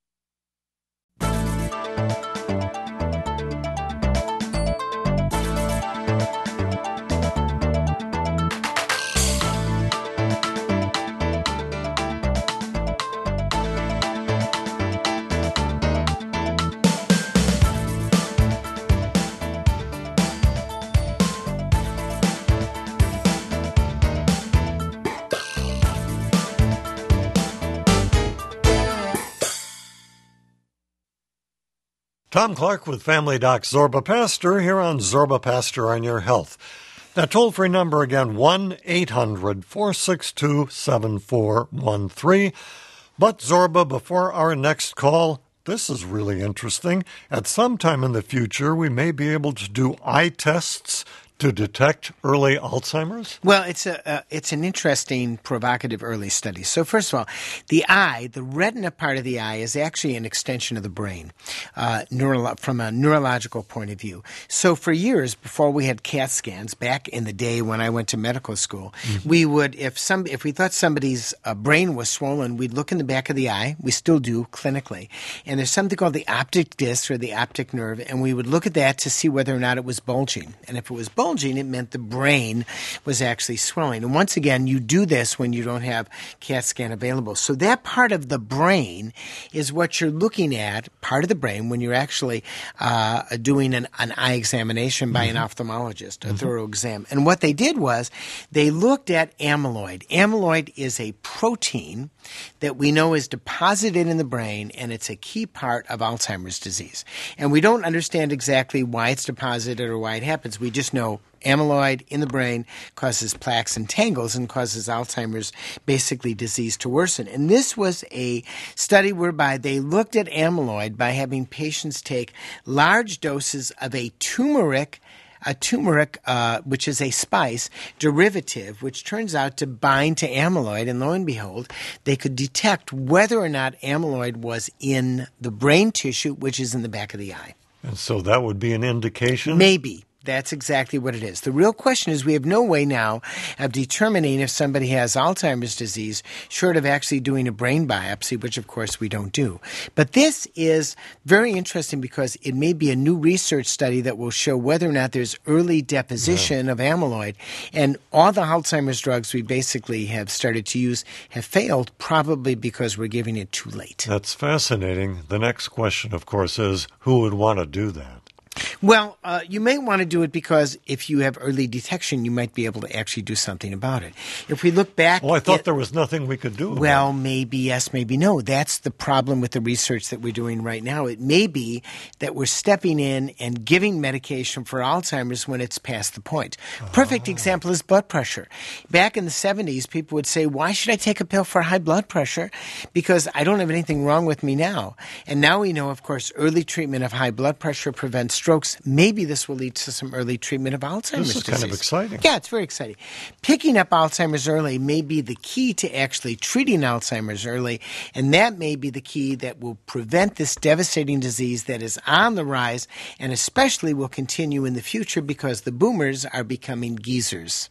Tom Clark with Family Doc Zorba Pastor here on Zorba Pastor on Your Health. That toll-free number again, one eight hundred four six two seven four one three. But Zorba, before our next call, this is really interesting. At some time in the future, we may be able to do eye tests to detect early Alzheimer's? Well, it's a uh, it's an interesting, provocative early study. So first of all, the eye, the retina part of the eye, is actually an extension of the brain, uh, neuro- from a neurological point of view. So for years, before we had CAT scans, back in the day when I went to medical school, mm-hmm. we would, if some, if we thought somebody's uh, brain was swollen, we'd look in the back of the eye. We still do clinically, and there's something called the optic disc or the optic nerve, and we would look at that to see whether or not it was bulging. And if it was bulging, it meant the brain was actually swelling. And once again, you do this when you don't have CAT scan available. So that part of the brain is what you're looking at, part of the brain, when you're actually uh, doing an, an eye examination by mm-hmm. an ophthalmologist, a mm-hmm. thorough exam. And what they did was they looked at amyloid. Amyloid is a protein that we know is deposited in the brain, and it's a key part of Alzheimer's disease. And we don't understand exactly why it's deposited or why it happens. We just know amyloid in the brain causes plaques and tangles and causes Alzheimer's, basically, disease to worsen. And this was a study whereby they looked at amyloid by having patients take large doses of a turmeric a turmeric, uh, which is a spice derivative, which turns out to bind to amyloid, and lo and behold, they could detect whether or not amyloid was in the brain tissue, which is in the back of the eye. And so that would be an indication? Maybe. That's exactly what it is. The real question is we have no way now of determining if somebody has Alzheimer's disease short of actually doing a brain biopsy, which, of course, we don't do. But this is very interesting because it may be a new research study that will show whether or not there's early deposition yeah. of amyloid. And all the Alzheimer's drugs we basically have started to use have failed, probably because we're giving it too late. That's fascinating. The next question, of course, is who would want to do that? Well, uh, you may want to do it because if you have early detection, you might be able to actually do something about it. If we look back... Well, I thought at, there was nothing we could do about Well, it. maybe yes, maybe no. That's the problem with the research that we're doing right now. It may be that we're stepping in and giving medication for Alzheimer's when it's past the point. Oh. Perfect example is blood pressure. Back in the seventies, people would say, why should I take a pill for high blood pressure? Because I don't have anything wrong with me now. And now we know, of course, early treatment of high blood pressure prevents strokes. Maybe this will lead to some early treatment of Alzheimer's disease. This is disease. kind of exciting. Yeah, it's very exciting. Picking up Alzheimer's early may be the key to actually treating Alzheimer's early, and that may be the key that will prevent this devastating disease that is on the rise and especially will continue in the future because the boomers are becoming geezers.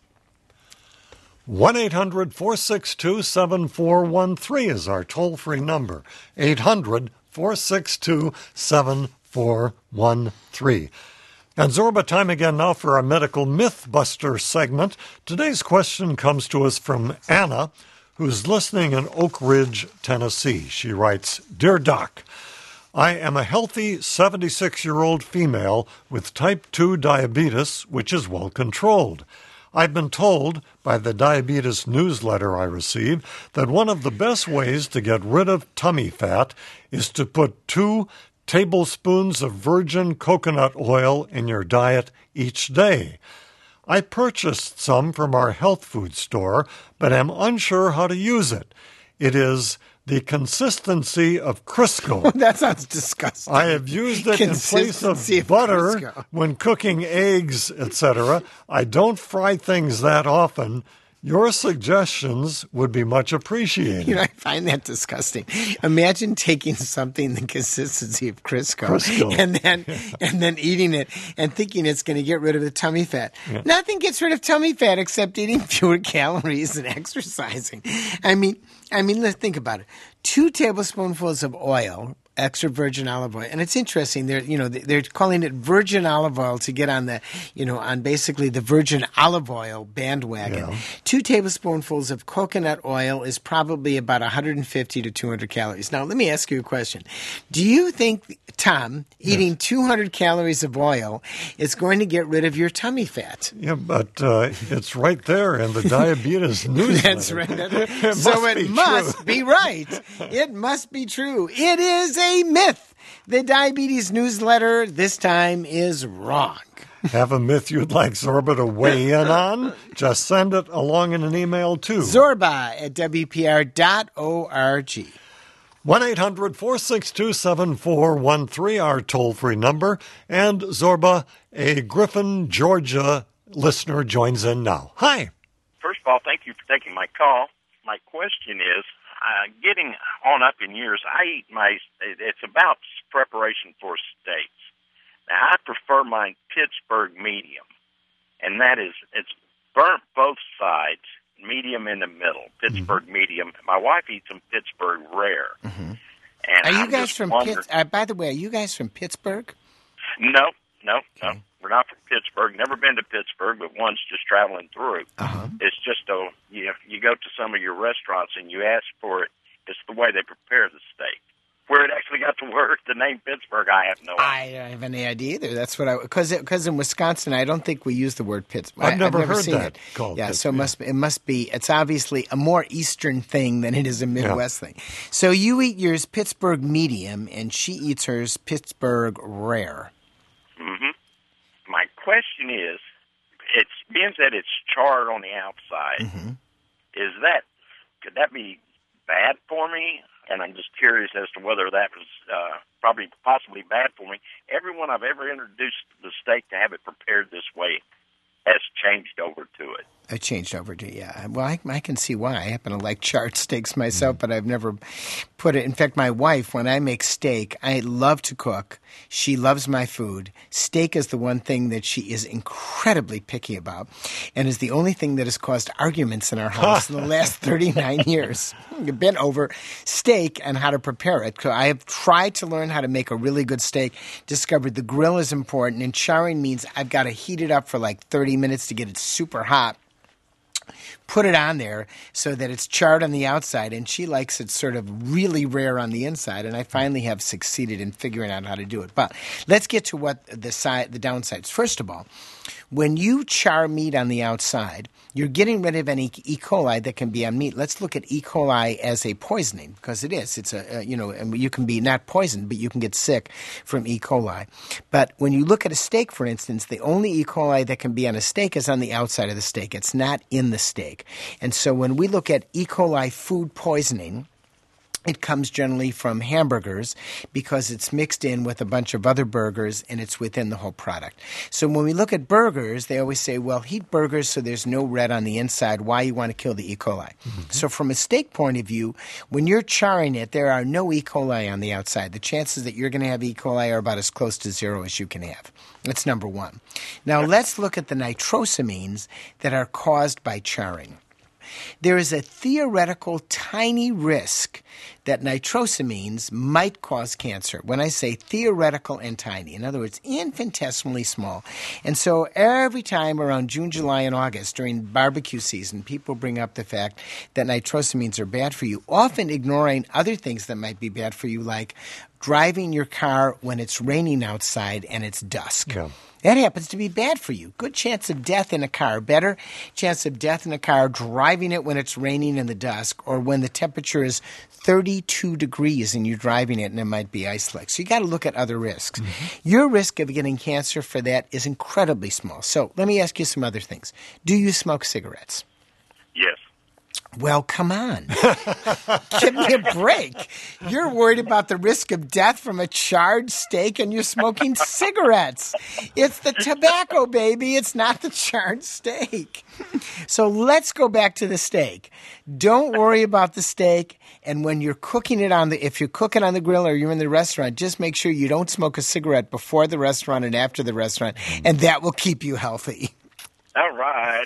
one eight hundred four six two seven four one three is our toll-free number. eight hundred four six two seven four one three. And Zorba, time again now for our Medical Mythbuster segment. Today's question comes to us from Anna, who's listening in Oak Ridge, Tennessee. She writes, Dear Doc, I am a healthy seventy-six-year-old female with type two diabetes, which is well controlled. I've been told by the diabetes newsletter I receive that one of the best ways to get rid of tummy fat is to put two tablespoons of virgin coconut oil in your diet each day. I purchased some from our health food store, but am unsure how to use it. It is the consistency of Crisco. That sounds disgusting. I have used it in place of, of butter Crisco. When cooking eggs, et cetera. I don't fry things that often. Your suggestions would be much appreciated. You know, I find that disgusting. Imagine taking something the consistency of Crisco, Crisco. and then yeah. and then eating it and thinking it's going to get rid of the tummy fat. Yeah. Nothing gets rid of tummy fat except eating fewer calories and exercising. I mean, I mean, let's think about it. Two tablespoonfuls of oil, extra virgin olive oil, and it's interesting. They're you know they're calling it virgin olive oil to get on the you know on basically the virgin olive oil bandwagon. Yeah. Two tablespoonfuls of coconut oil is probably about one hundred fifty to two hundred calories. Now, let me ask you a question. Do you think, Tom, eating yes. two hundred calories of oil is going to get rid of your tummy fat? Yeah, but uh, it's right there in the diabetes newsletter. That's right. it so must it must true. be right. It must be true. It is a myth. The diabetes newsletter this time is wrong. Have a myth you'd like Zorba to weigh in on? Just send it along in an email to Zorba at W P R dot org. one eight hundred four six two seven four one three, our toll-free number. And Zorba, a Griffin, Georgia listener joins in now. Hi. First of all, thank you for taking my call. My question is, uh, getting on up in years, I eat my, it's about preparation for steaks. Now, I prefer mine Pittsburgh medium, and that is, it's burnt both sides, medium in the middle, Pittsburgh mm-hmm. medium. My wife eats them Pittsburgh rare. Mm-hmm. And are you I'm guys from Pittsburgh? Uh, by the way, are you guys from Pittsburgh? No, no, okay. no. We're not from Pittsburgh. Never been to Pittsburgh, but once just traveling through. Uh-huh. It's just a, you know, you go to some of your restaurants and you ask for it. It's the way they prepare the steak. Where it actually got the word, the name Pittsburgh, I have no idea. I don't have any idea either. That's what I because because in Wisconsin, I don't think we use the word Pittsburgh. I've never, I've never heard seen that it. called yeah, Pittsburgh. so it must it must be. It's obviously a more Eastern thing than it is a Midwest yeah. thing. So you eat yours Pittsburgh medium, and she eats hers Pittsburgh rare. Mm-hmm. My question is, it's being that it's charred on the outside. Mm-hmm. Is that could that be bad for me? And I'm just curious as to whether that was uh, probably possibly bad for me. Everyone I've ever introduced the steak to have it prepared this way has changed over to it. I changed over to, yeah. Well, I, I can see why. I happen to like charred steaks myself, but I've never put it. In fact, my wife, when I make steak, I love to cook. She loves my food. Steak is the one thing that she is incredibly picky about and is the only thing that has caused arguments in our house in the last thirty-nine years. We've been over steak and how to prepare it. So I have tried to learn how to make a really good steak, discovered the grill is important, and charring means I've got to heat it up for like thirty minutes to get it super hot. Put it on there so that it's charred on the outside, and she likes it sort of really rare on the inside, and I finally have succeeded in figuring out how to do it. But let's get to what the side, the downsides. First of all, when you char meat on the outside, you're getting rid of any E. coli that can be on meat. Let's look at E. coli as a poisoning, because it is. It's a, uh, you know, you can be not poisoned, but you can get sick from E. coli. But when you look at a steak, for instance, the only E. coli that can be on a steak is on the outside of the steak. It's not in the steak. And so when we look at E. coli food poisoning, it comes generally from hamburgers because it's mixed in with a bunch of other burgers and it's within the whole product. So when we look at burgers, they always say, well, heat burgers so there's no red on the inside. Why you want to kill the E. coli? Mm-hmm. So from a steak point of view, when you're charring it, there are no E. coli on the outside. The chances that you're going to have E. coli are about as close to zero as you can have. That's number one. Now let's look at the nitrosamines that are caused by charring. There is a theoretical tiny risk that nitrosamines might cause cancer. When I say theoretical and tiny, in other words, infinitesimally small. And so every time around June, July, and August during barbecue season, people bring up the fact that nitrosamines are bad for you, often ignoring other things that might be bad for you, like driving your car when it's raining outside and it's dusk. Yeah. That happens to be bad for you. Good chance of death in a car. Better chance of death in a car driving it when it's raining in the dusk or when the temperature is thirty-two degrees and you're driving it and it might be ice slick. So you got to look at other risks. Mm-hmm. Your risk of getting cancer for that is incredibly small. So let me ask you some other things. Do you smoke cigarettes? Yes. Well, come on. Give me a break. You're worried about the risk of death from a charred steak and you're smoking cigarettes. It's the tobacco, baby. It's not the charred steak. So let's go back to the steak. Don't worry about the steak. And when you're cooking it on the, if you're cooking on the grill or you're in the restaurant, just make sure you don't smoke a cigarette before the restaurant and after the restaurant, and that will keep you healthy. All right.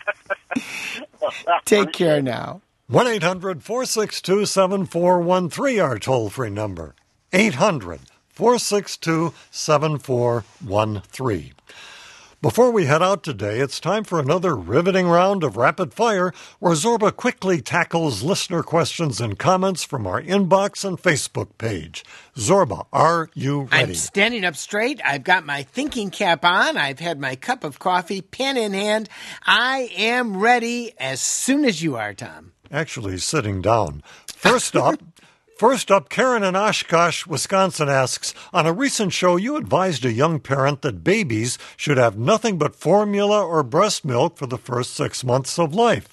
Take care now. one eight hundred four six two seven four one three, our toll-free number. eight hundred four six two seven four one three. Before we head out today, it's time for another riveting round of Rapid Fire, where Zorba quickly tackles listener questions and comments from our inbox and Facebook page. Zorba, are you ready? I'm standing up straight. I've got my thinking cap on. I've had my cup of coffee, pen in hand. I am ready as soon as you are, Tom. Actually, sitting down. First up... First up, Karen in Oshkosh, Wisconsin asks, on a recent show you advised a young parent that babies should have nothing but formula or breast milk for the first six months of life.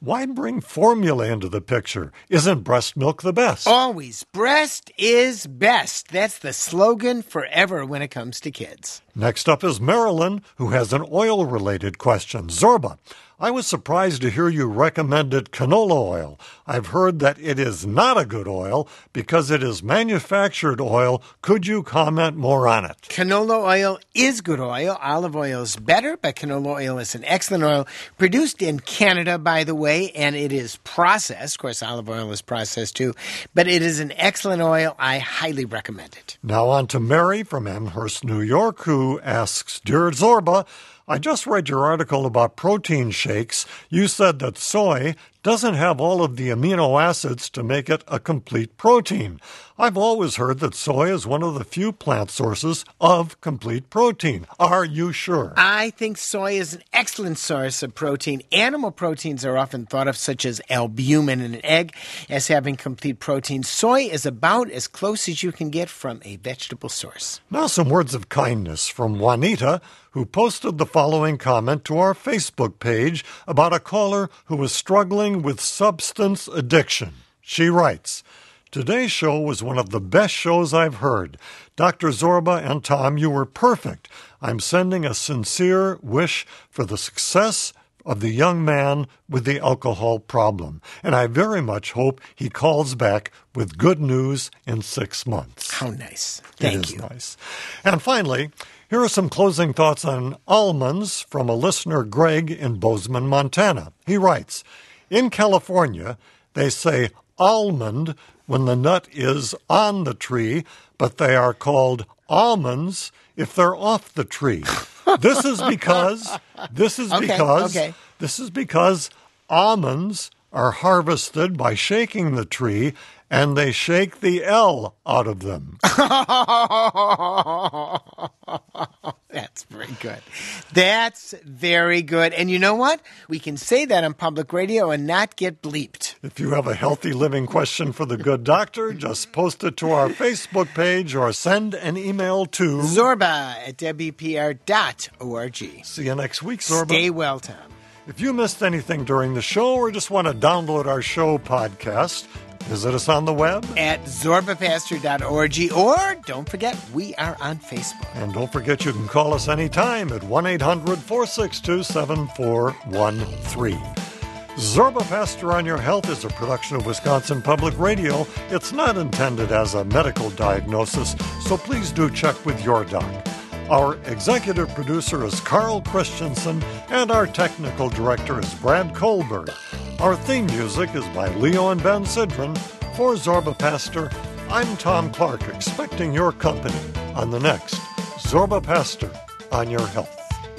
Why bring formula into the picture? Isn't breast milk the best? Always. Breast is best. That's the slogan forever when it comes to kids. Next up is Marilyn, who has an oil-related question. Zorba, I was surprised to hear you recommended canola oil. I've heard that it is not a good oil because it is manufactured oil. Could you comment more on it? Canola oil is good oil. Olive oil is better, but canola oil is an excellent oil produced in Canada, by the way, and it is processed. Of course, olive oil is processed too, but it is an excellent oil. I highly recommend it. Now on to Mary from Amherst, New York, who asks, Dear Zorba, I just read your article about protein shakes. You said that soy doesn't have all of the amino acids to make it a complete protein. I've always heard that soy is one of the few plant sources of complete protein. Are you sure? I think soy is an excellent source of protein. Animal proteins are often thought of, such as albumin in an egg, as having complete protein. Soy is about as close as you can get from a vegetable source. Now some words of kindness from Juanita, who posted the following comment to our Facebook page about a caller who was struggling with substance addiction. She writes, Today's show was one of the best shows I've heard. Doctor Zorba and Tom, you were perfect. I'm sending a sincere wish for the success of the young man with the alcohol problem, and I very much hope he calls back with good news in six months. How nice. Thank you. It is nice. And finally, here are some closing thoughts on almonds from a listener, Greg, in Bozeman, Montana. He writes, In California, they say almond when the nut is on the tree, but they are called almonds if they're off the tree. This is because this is okay, because okay. this is because almonds are harvested by shaking the tree, and they shake the L out of them. That's very good. That's very good. And you know what? We can say that on public radio and not get bleeped. If you have a healthy living question for the good doctor, just post it to our Facebook page or send an email to Zorba at W P R dot org. See you next week, Zorba. Stay well, Tom. If you missed anything during the show or just want to download our show podcast, visit us on the web at zorba pastor dot org, or don't forget, we are on Facebook. And don't forget you can call us anytime at one eight hundred four six two seven four one three. Zorba Pastor on Your Health is a production of Wisconsin Public Radio. It's not intended as a medical diagnosis, so please do check with your doc. Our executive producer is Carl Christensen, and our technical director is Brad Colbert. Our theme music is by Leo and Ben Sidran. For Zorba Pastor, I'm Tom Clark, expecting your company on the next Zorba Pastor on Your Health.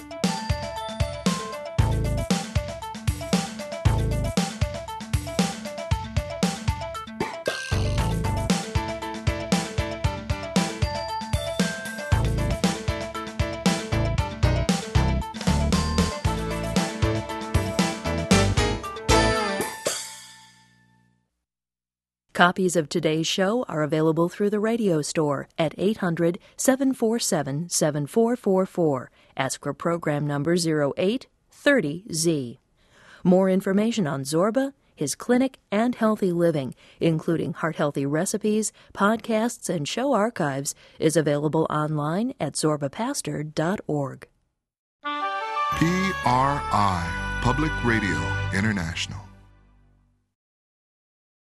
Copies of today's show are available through the radio store at eight hundred seven four seven seven four four four. Ask for program number zero eight thirty Z. More information on Zorba, his clinic, and healthy living, including heart-healthy recipes, podcasts, and show archives, is available online at zorba pastor dot org. P R I, Public Radio International.